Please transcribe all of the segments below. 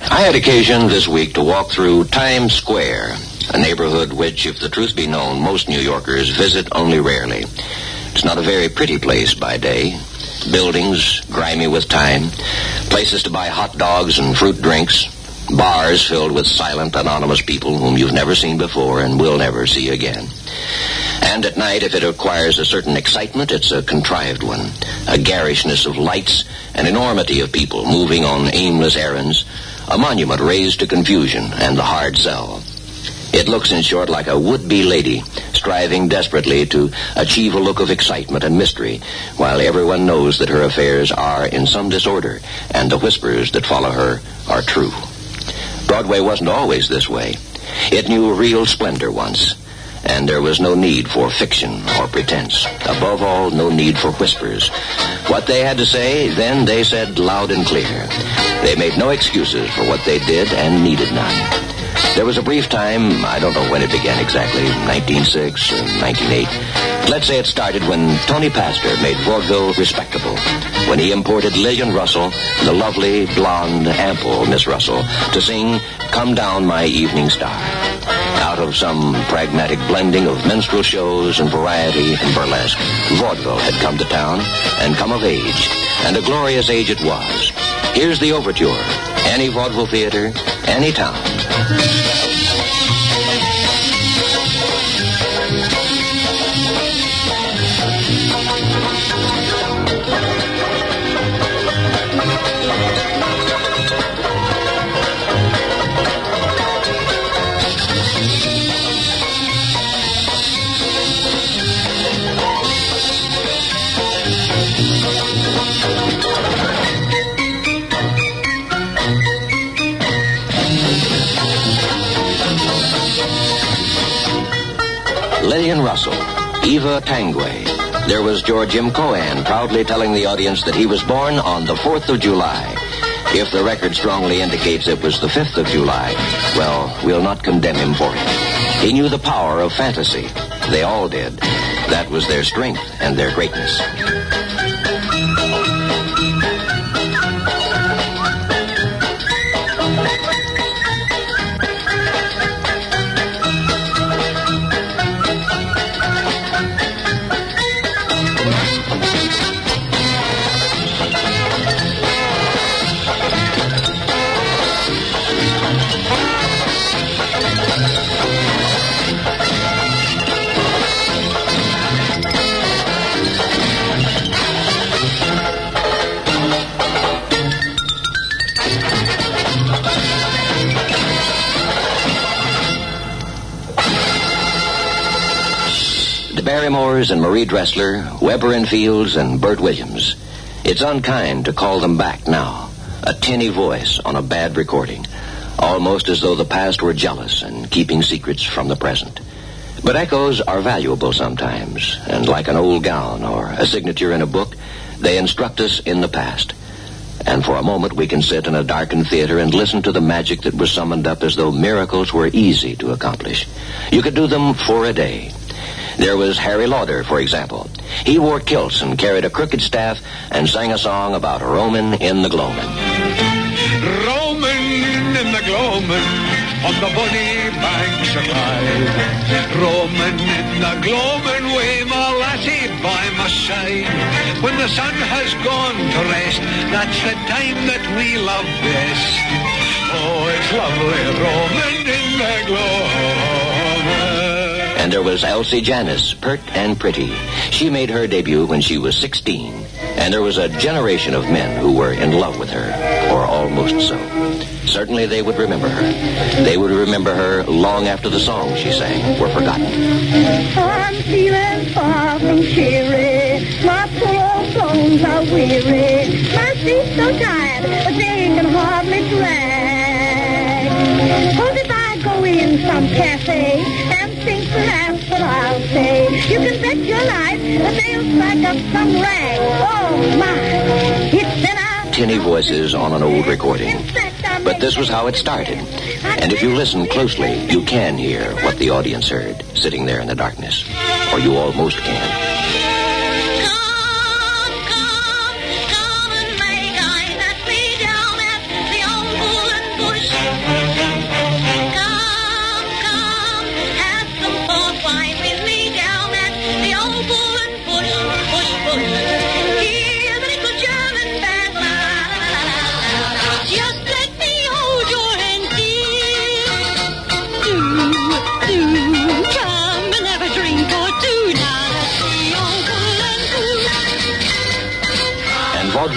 I had occasion this week to walk through Times Square, a neighborhood which, if the truth be known, most New Yorkers visit only rarely. It's not a very pretty place by day. Buildings grimy with time, places to buy hot dogs and fruit drinks, bars filled with silent, anonymous people whom you've never seen before and will never see again. And at night, if it requires a certain excitement, it's a contrived one. A garishness of lights, an enormity of people moving on aimless errands, a monument raised to confusion and the hard sell. It looks, in short, like a would-be lady striving desperately to achieve a look of excitement and mystery, while everyone knows that her affairs are in some disorder, and the whispers that follow her are true. Broadway wasn't always this way. It knew real splendor once, and there was no need for fiction or pretense. Above all, no need for whispers. What they had to say, then they said loud and clear. They made no excuses for what they did and needed none. There was a brief time, I don't know when it began exactly, 1906 or 1908. Let's say it started when Tony Pastor made vaudeville respectable, when he imported Lillian Russell, the lovely, blonde, ample Miss Russell, to sing Come Down My Evening Star. Out of some pragmatic blending of minstrel shows and variety and burlesque, vaudeville had come to town and come of age, and a glorious age it was. Here's the overture. Any vaudeville theater, any town. Lillian Russell, Eva Tanguay. There was George M. Cohan proudly telling the audience that he was born on the 4th of July. If the record strongly indicates it was the 5th of July, well, we'll not condemn him for it. He knew the power of fantasy. They all did. That was their strength and their greatness. Barrymores and Marie Dressler, Weber and Fields and Bert Williams. It's unkind to call them back now. A tinny voice on a bad recording. Almost as though the past were jealous and keeping secrets from the present. But echoes are valuable sometimes, and like an old gown or a signature in a book, they instruct us in the past. And for a moment we can sit in a darkened theater and listen to the magic that was summoned up as though miracles were easy to accomplish. You could do them for a day. There was Harry Lauder, for example. He wore kilts and carried a crooked staff and sang a song about Roman in the Gloamin'. Roman in the Gloamin', on the bonny banks of Clyde. Roman in the Gloamin', way my lassie by my side. When the sun has gone to rest, that's the time that we love best. Oh, it's lovely, Roman in the Gloamin'. And there was Elsie Janis, pert and pretty. She made her debut when she was 16. And there was a generation of men who were in love with her, or almost so. Certainly they would remember her. They would remember her long after the songs she sang were forgotten. I'm feeling far from cheery. My poor old bones are weary. My feet so tired that they can hardly drag. Suppose if I go in some cafe and think perhaps that I'll say, you can bet your life that they'll strike up some rag. Oh, my. It's been out. Tinny voices on an old recording. But this was how it started. And if you listen closely, you can hear what the audience heard, sitting there in the darkness. Or you almost can. Come and make eyes at me down at the old Bull and Bush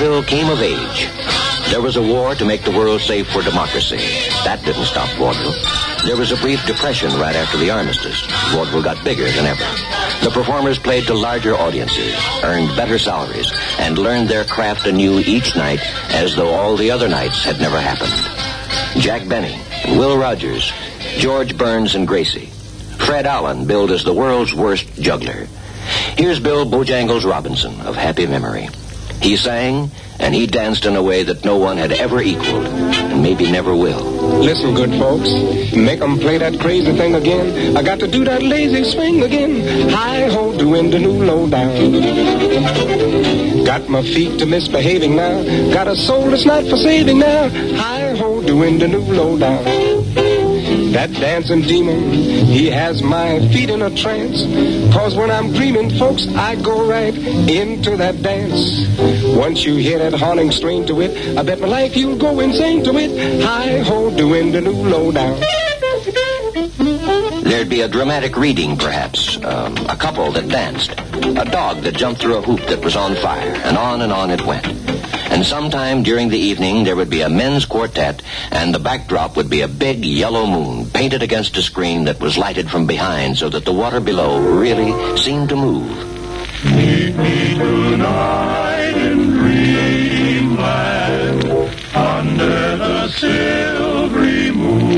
vaudeville came of age. There was a war to make the world safe for democracy. That didn't stop vaudeville. There was a brief depression right after the armistice. Vaudeville got bigger than ever. The performers played to larger audiences, earned better salaries, and learned their craft anew each night as though all the other nights had never happened. Jack Benny, Will Rogers, George Burns and Gracie. Fred Allen billed as the world's worst juggler. Here's Bill Bojangles Robinson of happy memory. He sang, and he danced in a way that no one had ever equaled, and maybe never will. Listen, good folks, make 'em play that crazy thing again. I got to do that lazy swing again. Hi-ho, doing the new low-down. Got my feet to misbehaving now. Got a soul that's not for saving now. Hi-ho, doing the new low-down. That dancing demon, he has my feet in a trance. 'Cause when I'm dreaming, folks, I go right into that dance. Once you hear that haunting strain to it, I bet my life you'll go insane to it. Hi-ho, doing the new lowdown. There'd be a dramatic reading, perhaps. A couple that danced. A dog that jumped through a hoop that was on fire. And on it went. And sometime during the evening, there would be a men's quartet, and the backdrop would be a big yellow moon painted against a screen that was lighted from behind so that the water below really seemed to move. Meet me tonight in dreamland under the silvery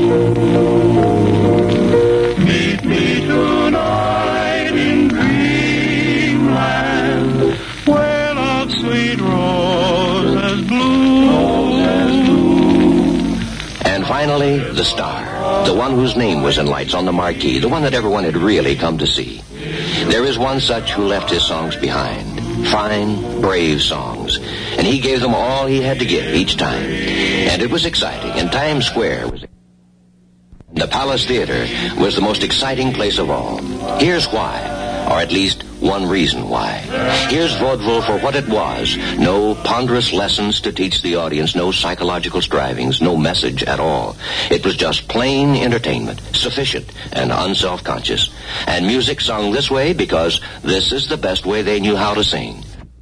moon. Meet me tonight in dreamland where love's sweet roses bloom. And finally, the star, the one whose name was in lights on the marquee, the one that everyone had really come to see. There is one such who left his songs behind. Fine, brave songs. And he gave them all he had to give each time. And it was exciting. And Times Square was... The Palace Theater was the most exciting place of all. Here's why. Or at least one reason why. Here's vaudeville for what it was. No ponderous lessons to teach the audience, no psychological strivings, no message at all. It was just plain entertainment, sufficient and unself-conscious. And music sung this way because this is the best way they knew how to sing.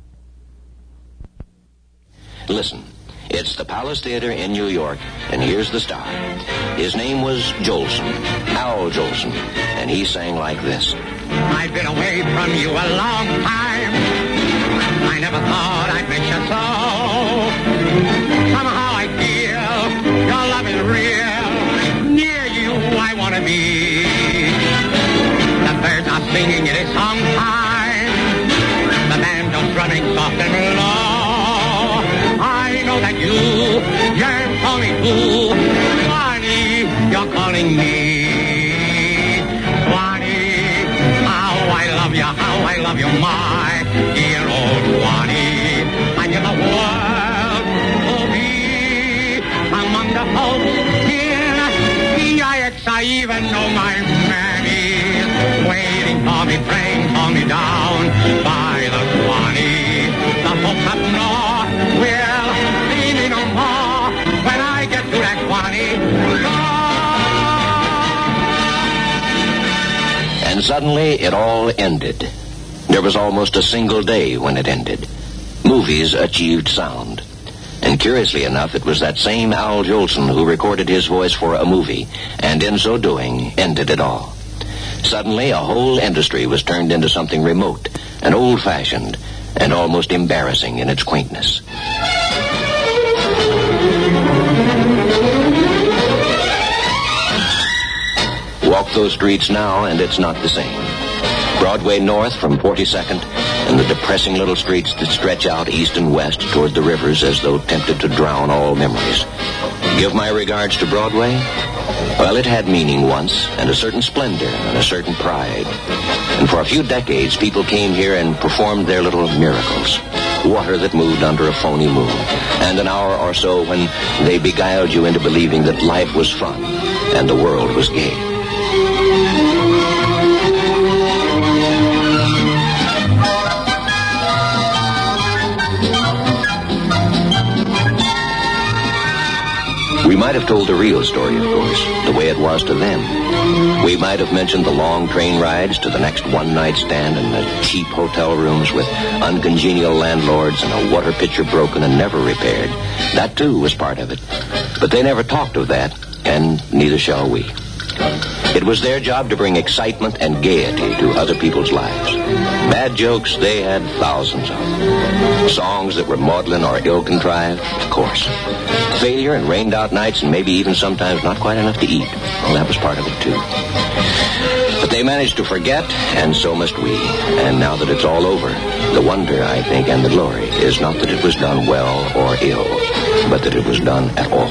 Listen, it's the Palace Theater in New York, and here's the star. His name was Jolson, Al Jolson, and he sang like this. I've been away from you a long time. I never thought I'd miss you so. Somehow I feel your love is real. Near you I want to be. The birds are singing, it is song time. The banjo's drumming soft and low. I know that you yearn for me too. Barney, you're calling me. How I love you, my dear old Swanee. I give the world to be among the folks in EIX. I even know my mammy waiting for me, praying for me down by the Swanee. The folks up north will see me no more when I get to that Swanee. And suddenly, it all ended. There was almost a single day when it ended. Movies achieved sound. And curiously enough, it was that same Al Jolson who recorded his voice for a movie, and in so doing, ended it all. Suddenly, a whole industry was turned into something remote and old-fashioned and almost embarrassing in its quaintness. Walk those streets now, and it's not the same. Broadway north from 42nd, and the depressing little streets that stretch out east and west toward the rivers as though tempted to drown all memories. Give my regards to Broadway? Well, it had meaning once, and a certain splendor and a certain pride. And for a few decades, people came here and performed their little miracles. Water that moved under a phony moon, and an hour or so when they beguiled you into believing that life was fun and the world was gay. We might have told the real story, of course, the way it was to them. We might have mentioned the long train rides to the next one-night stand in the cheap hotel rooms with uncongenial landlords and a water pitcher broken and never repaired. That, too, was part of it. But they never talked of that, and neither shall we. It was their job to bring excitement and gaiety to other people's lives. Bad jokes, they had thousands of. Songs that were maudlin or ill-contrived, of course. Failure and rained-out nights and maybe even sometimes not quite enough to eat. Well, that was part of it, too. But they managed to forget, and so must we. And now that it's all over, the wonder, I think, and the glory is not that it was done well or ill, but that it was done at all.